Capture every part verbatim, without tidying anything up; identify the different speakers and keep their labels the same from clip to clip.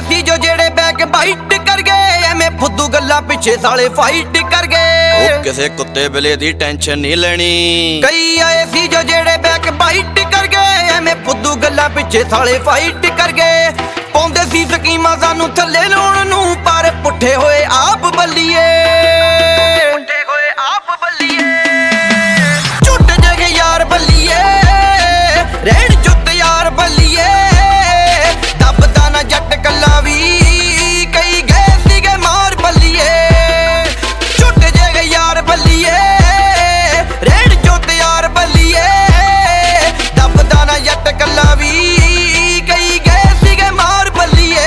Speaker 1: ਸੀ ਜੋ ਜਿਹੜੇ back bite ਕਰ ਗਏ, ਐਵੇਂ ਫੁੱਦੂ ਗੱਲਾਂ ਪਿੱਛੇ ਸਾਲੇ ਫਾਈਟ ਕਰ ਗਏ।
Speaker 2: ਉਹ ਕਿਸੇ ਕੁੱਤੇ ਬਿਲੇ ਦੀ ਟੈਨਸ਼ਨ ਨਹੀਂ ਲੈਣੀ।
Speaker 1: ਕਈ ਆਏ ਸੀ ਜੋ ਜਿਹੜੇ ਬੈਕ ਬਾਈਟ ਕਰ ਗਏ, ਐਵੇਂ ਫੁੱਦੂ ਗੱਲਾਂ ਪਿੱਛੇ ਸਾਲੇ ਫਾਈਟ ਕਰ ਗਏ। ਪਾਉਂਦੇ ਸੀ ਸਕੀਮਾਂ ਸਾਨੂੰ ਥੱਲੇ ਲਾਉਣ ਨੂੰ, ਪਰ ਪੁੱਠੇ ਹੋਏ ਆਪ ਬੱਲੀਏ, ਪੁੱਠੇ ਹੋਏ ਆਪ ਬੱਲੀਏ। ਝੁੱਟ ਜਗੇ ਯਾਰ ਬੱਲੀਏ, ਰਹਿਣ ਜੁੱਤ ਯਾਰ ਬੱਲੀਏ। ਦੱਬਦਾ ਨਾ ਜੱਟ ਕੱਲਾ ਵੀ, ਕਈ ਗਏ ਸੀਗੇ ਮਾਰ ਬੱਲੀਏ। ਝੁੱਟ ਜਗੇ ਯਾਰ ਬੱਲੀਏ, ਰਹਿਣ ਜੁੱਤ ਯਾਰ ਬੱਲੀਏ। ਦੱਬਦਾ ਨਾ ਜੱਟ ਕੱਲਾ ਵੀ, ਕਈ ਗਏ ਸੀਗੇ ਮਾਰ ਬੱਲੀਏ।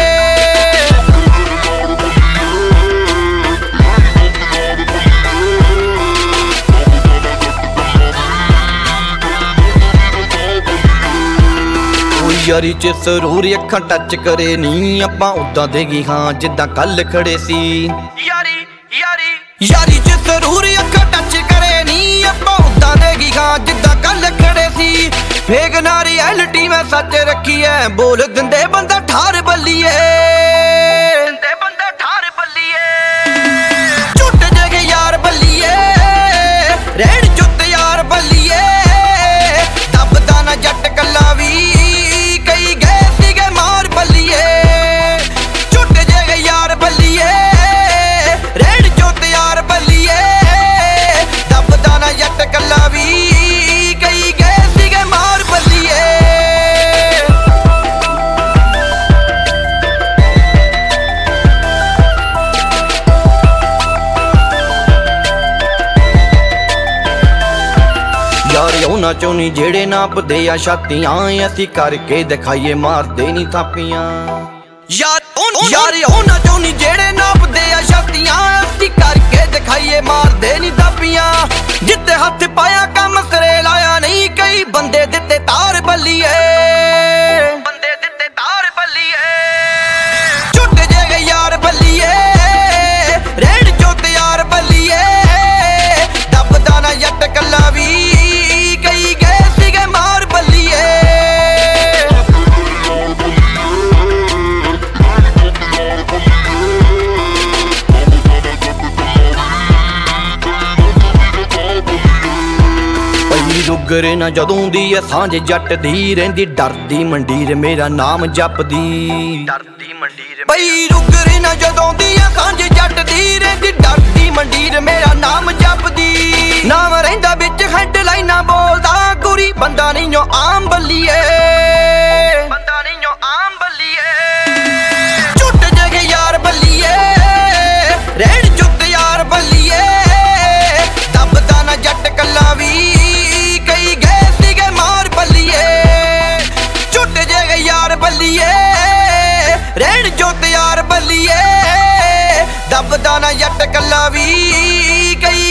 Speaker 1: ਯਾਰੀ ਚ ਸਰੂਰ ਅੱਖਾਂ ਟੱਚ ਕਰੇ ਨੀ, ਆਪਾਂ ਉਦਾਂ ਦੇ ਗੀ ਹਾਂ ਜਿੱਦਾਂ ਕੱਲ ਖੜੇ ਸੀ। ਯਾਰੀ ਯਾਰੀ ਯਾਰੀ ਚ ਸਰੂਰ ਅੱਖਾਂ ਟੱਚ ਕਰੇ ਨੀ, ਆਪਾਂ ਉਦਾਂ ਦੇ ਗੀ ਹਾਂ ਜਿੱਦਾਂ ਕੱਲ ਖੜੇ ਸੀ। ਫੇਕ ਨਾ ਰਿਐਲਿਟੀ ਮੈਂ ਸੱਚ ਰੱਖੀ ਐ, ਬੋਲ ਦਿੰਦੇ ਬੰਦਾ ਠਾਰ ਬੱਲੀਏ, ਦਿੰਦੇ ਬੰਦਾ ਠਾਰ ਬੱਲੀਏ। ਝੁੱਟ ਜਗੇ ਯਾਰ ਬੱਲੀਏ, ਰਹਿਣ ਜੁੱਤ ਯਾਰ ਬੱਲੀਏ। ਦੱਬਦਾ ਨਾ ਜੱਟ ਕੱਲਾ ਵੀ, ਕਈ ਗਏ ਸੀਗੇ ਮਾਰ ਬੱਲੀਏ। ਝੁੱਟ ਜਗੇ ਯਾਰ ਬੱਲੀਏ, ਰਹਿਣ ਜੁੱਤ ਯਾਰ ਬੱਲੀਏ। ਦੱਬਦਾ ਨਾ ਜੱਟ ਕੱਲਾ ਵੀ, ਕਈ ਗਏ ਸੀਗੇ ਮਾਰ ਬੱਲੀਏ। ਯਾਰ ਉਹਨਾਂ ਚੋਂ ਨੀ ਜਿਹੜੇ ਨਾਪਦੇ ਆ ਛਾਤੀਆਂ, ਅਸੀਂ ਕਰਕੇ ਦਿਖਾਈਏ ਮਾਰਦੇ ਨੀ ਥਾਪੀਆਂ। ਯਾਰ ਯਾਰ ਉਹਨਾਂ ਚੋਂ ਨੀ ਜਿਹੜੇ ਨਾਪਦੇ ਆ ਛਾਤੀਆਂ, ਅਸੀਂ ਕਰਕੇ ਦਿਖਾਈਏ ਮਾਰਦੇ ਨੀ ਥਾਪੀਆਂ। ਜਿੱਤੇ ਹੱਥ ਪਾਇਆ ਕੰਮ ਸਿਰੇ ਲਾਇਆ ਨਹੀਂ, ਕਈ ਬੰਦੇ ਦਿੱਤੇ ਤਾਰ ਬੱਲੀਏ, ਬੰਦੇ ਦਿੱਤੇ ਤਾਰ ਬੱਲੀਏ। ਝੁੱਟ ਜਗੇ ਯਾਰ ਬੱਲੀਏ, ਰਹਿਣ ਜੁੱਤ ਯਾਰ ਬੱਲੀਏ। ਦੱਬਦਾ ਨਾ ਜੱਟ ਕੱਲਾ ਵੀ, ਕਈ ਗਏ ਸੀਗੇ ਮਾਰ ਬੱਲੀਏ। ਪਈ ਰੁਗਰੇ ਨਾ ਜਦੋਂ ਦੀ ਐ ਸਾਂਝ ਜੱਟ ਦੀ, ਰਹਿੰਦੀ ਡਰਦੀ ਮੰਡੀਰ ਮੇਰਾ ਨਾਮ ਜਪਦੀ, ਡਰਦੀ ਮੰਡੀਰ। ਪਈ ਰੁਗਰੇ ਨਾ ਜਦੋਂ ਦੀ ਐ ਸਾਂਝ ਜੱਟ ਦੀ, ਰਹਿੰਦੀ ਡਰਦੀ ਮੰਡੀਰ ਮੇਰਾ ਨਾਮ ਜਪਦੀ। ਨਾਮ ਰਹਿੰਦਾ ਵਿੱਚ ਹੈਡਲਾਈਨਾਂ ਬੋਲਦਾ, ਗੁਰੀ ਬੰਦਾ ਨਹੀਂ ਓ ਆਮ ਬੱਲੀਏ, ਬੰਦਾ ਨਹੀਂ ਓ ਆਮ ਬੱਲੀਏ। ਝੁੱਟ ਜਗੇ ਯਾਰ ਬੱਲੀਏ, ਰਹਿਣ ਜੁੱਤ ਯਾਰ ਬੱਲੀਏ। ਦੱਬਦਾ ਨਾ ਜੱਟ ਕੱਲਾ ਵੀ, ਕਈ ਗਏ ਸੀਗੇ ਮਾਰ ਬੱਲੀਏ। ਝੁੱਟ ਜਗੇ ਯਾਰ ਬੱਲੀਏ, ਰਹਿਣ ਜੁੱਤ ਯਾਰ ਬੱਲੀਏ। ਦੱਬਦਾ ਨਾ ਜੱਟ ਕੱਲਾ ਵੀ, ਕਈ